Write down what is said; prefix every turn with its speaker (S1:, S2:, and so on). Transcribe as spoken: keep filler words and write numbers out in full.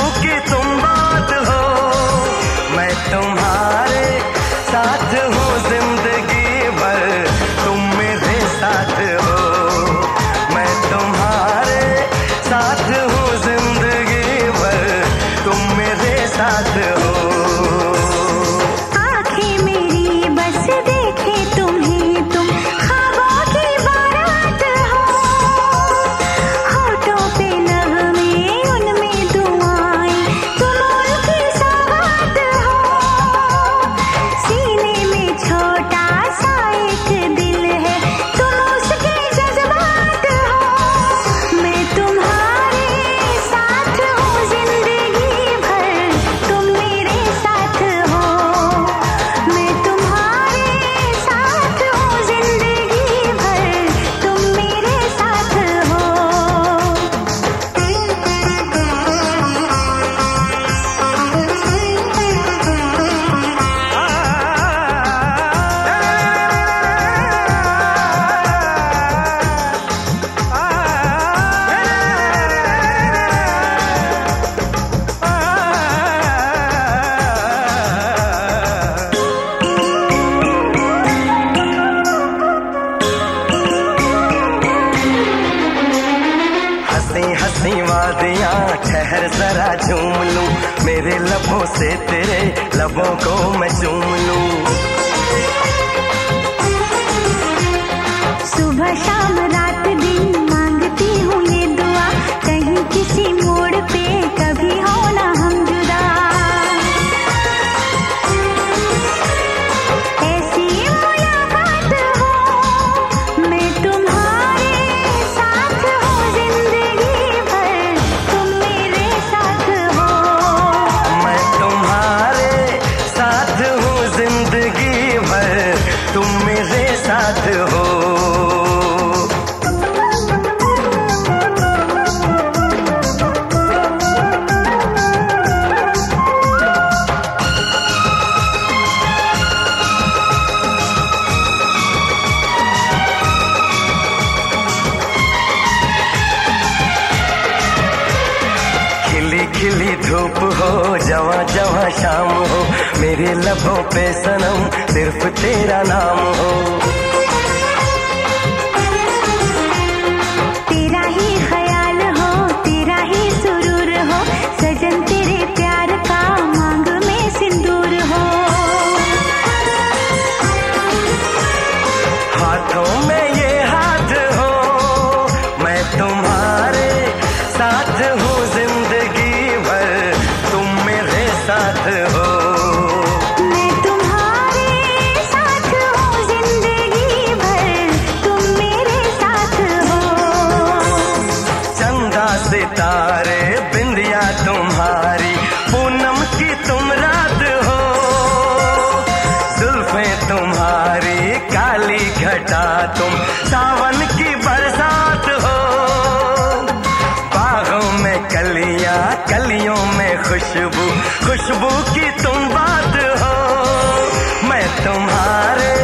S1: की तुम बात हो। मैं तुम्हारे साथ हूँ जिंदगी भर, तुम मेरे साथ हो। मैं तुम्हारे साथ हूँ जिंदगी भर, तुम मेरे साथ हो। हंसी वादियाँ ठहर जरा झूम लूं, मेरे लबों से तेरे लबों को मैं चूम लूं।
S2: सुबह शाम रात दिन मांगती हूँ ये दुआ, कहीं किसी मोड़ पे कभी हो ना हम जुदा। ऐसी मुलाकात हो, मैं तुम्हारे साथ हूँ जिंदगी भर, तुम मेरे साथ हो।
S1: मैं तुम्हारे साथ हूँ जिंदगी भर, तुम मेरे साथ हो। खिली धूप हो जवां जवां शाम हो, मेरे लबों पे सनम सिर्फ तेरा नाम हो।
S2: तेरा ही ख्याल हो, तेरा ही सुरूर हो, सजन तेरे प्यार का मांग में सिंदूर हो।
S1: हाथों में ये हाथ हो, मैं तुम्हारे साथ हूँ जिंदगी भर, तुम मेरे साथ हो।
S2: मैं तुम्हारे साथ हूँ जिंदगी भर, तुम मेरे साथ हो।
S1: चंदा सितारे बिंदिया तुम्हारी, पूनम की तुम रात हो। जुल्फें तुम्हारी काली घटा, तुम सावन की बरसात हो। बागों में कलियां कलियों में खुशबू, खुशबू की तुम बात हो। मैं तुम्हारे